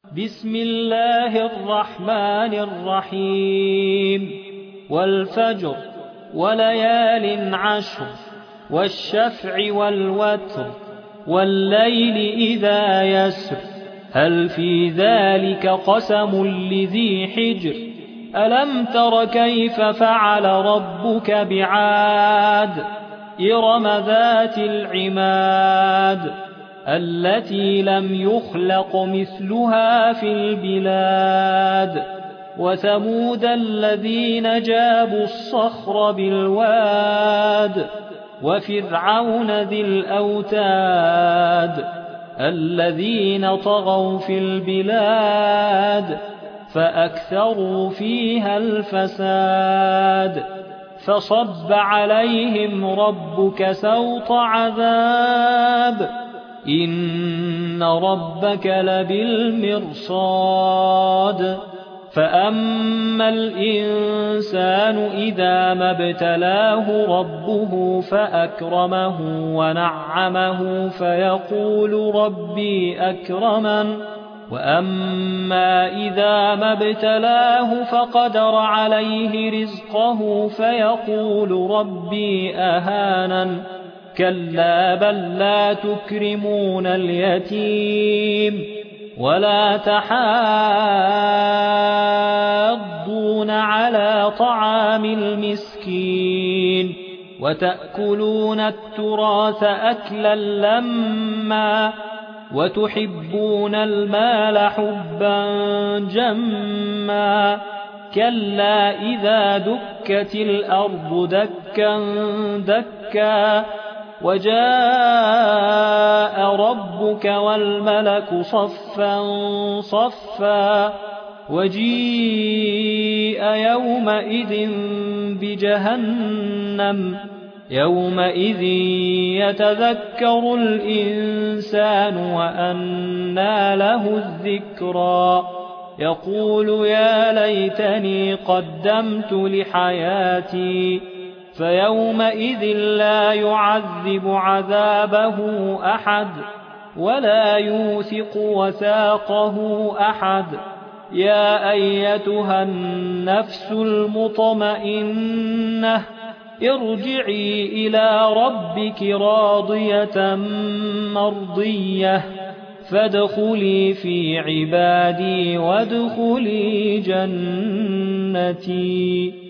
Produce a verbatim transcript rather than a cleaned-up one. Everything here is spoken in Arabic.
بسم الله الرحمن الرحيم والفجر وليال عشر والشفع والوتر والليل إذا يسر هل في ذلك قسم لذي حجر ألم تر كيف فعل ربك بعاد إرم ذات العماد التي لم يخلق مثلها في البلاد وثمود الذين جابوا الصخر بالواد وفرعون ذي الأوتاد الذين طغوا في البلاد فأكثروا فيها الفساد فصب عليهم ربك سوط عذاب إن ربك لبالمرصاد فأما الإنسان إذا ما ابتلاه ربه فأكرمه ونعمه فيقول ربي أكرمن وأما إذا ما ابتلاه فقدر عليه رزقه فيقول ربي أهانن كلا بل لا تكرمون اليتيم ولا تحاضون على طعام المسكين وتأكلون التراث أكلا لما وتحبون المال حبا جما كلا إذا دكت الأرض دكا دكا وجاء ربك والملك صفا صفا وجيء يومئذ بجهنم يومئذ يتذكر الإنسان وأنى له الذكرى يقول يا ليتني قدمت لحياتي فيومئذ لا يعذب عذابه أحد ولا يوثق وثاقه أحد يا أيتها النفس المطمئنة ارجعي إلى ربك راضية مرضية فادخلي في عبادي وادخلي جنتي.